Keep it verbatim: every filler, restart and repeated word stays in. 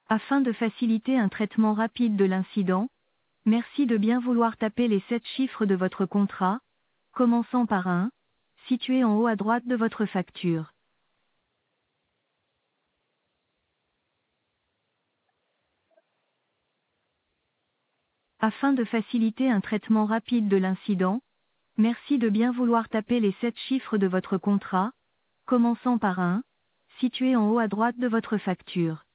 Afin de faciliter un traitement rapide de l'incident, merci de bien vouloir taper les sept chiffres de votre contrat, commençant par un, situé en haut à droite de votre facture. Afin de faciliter un traitement rapide de l'incident, merci de bien vouloir taper les sept chiffres de votre contrat, commençant par un, situé en haut à droite de votre facture.